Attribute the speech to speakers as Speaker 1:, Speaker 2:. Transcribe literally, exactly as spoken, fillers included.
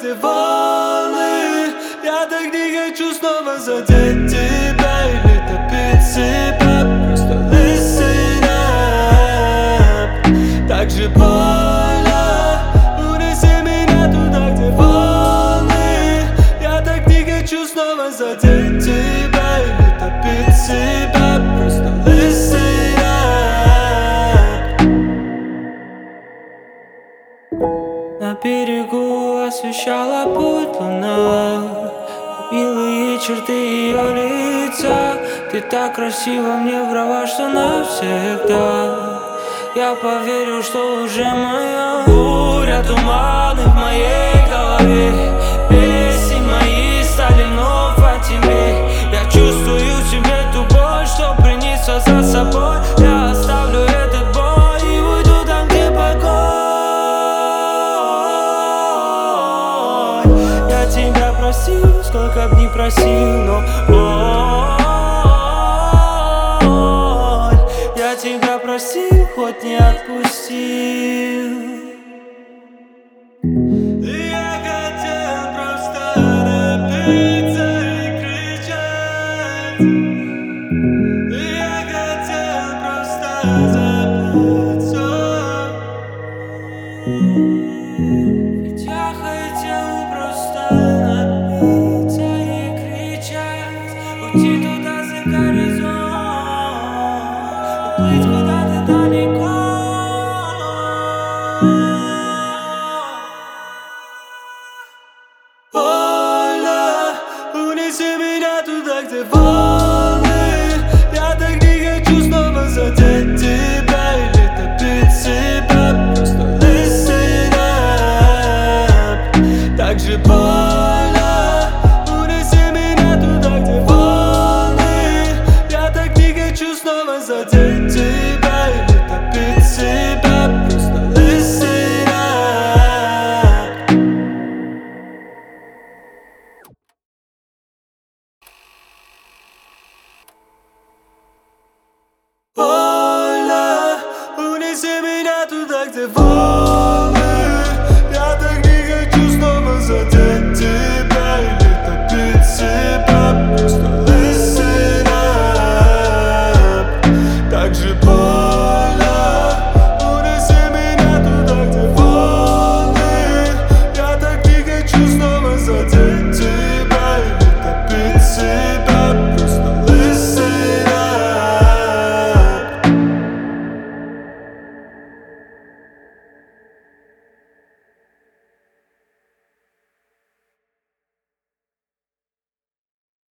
Speaker 1: где волны. Я так не хочу снова задеть тебя или топить себя. Просто listen up. Так же больно. Унеси меня туда, где волны. Я так не хочу снова задеть тебя или топить себя. Просто listen up. На берегу освещала путь луна, милые черты ее лица. Ты так красива, мне права, что навсегда. Я поверю, что уже моя. Буря, туманы в моей голове, песни мои стали вновь о тебе. Я чувствую в себе ту боль, что принесла за собой. Я оставлю этот бой и уйду там, где покой. Я тебя простил, сколько б не просил, но боль. Я тебя простил, хоть не отпустил. Я хотел просто напиться и кричать. Я хотел просто забыться. Ведь я хотел просто напиться и кричать. Уйти туда за горизонт, уплыть куда-то далеко. Больно, унеси меня туда, где волны. Я так не хочу снова задеть тебя или топить себя. Просто listen up. Так же больно, унеси меня туда, где волны. Я так не хочу снова задеть тебя или топить себя. Просто listen up. Больно, унеси меня туда, где волны.